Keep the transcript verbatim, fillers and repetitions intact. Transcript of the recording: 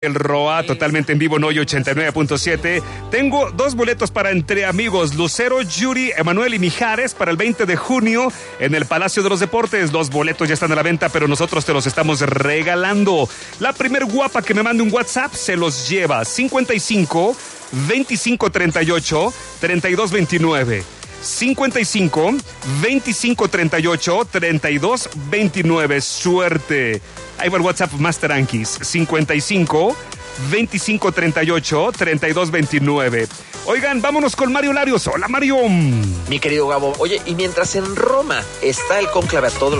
El Roa, totalmente en vivo en Hoy ochenta y nueve punto siete. Tengo dos boletos para Entre Amigos, Lucero, Yuri, Emanuel y Mijares para el veinte de junio en el Palacio de los Deportes. Los boletos ya están a la venta, pero nosotros te los estamos regalando. La primer guapa que me mande un WhatsApp se los lleva. cincuenta y cinco, veinticinco treinta y ocho, treinta y dos veintinueve. cincuenta y cinco, veinticinco treinta y ocho, treinta y dos veintinueve. Suerte. Ahí va el WhatsApp Master Anquis. cincuenta y cinco, veinticinco treinta y ocho, treinta y dos veintinueve. Oigan, vámonos con Mario Larios. Hola, Mario. Mi querido Gabo. Oye, y mientras en Roma está el cónclave a todo lo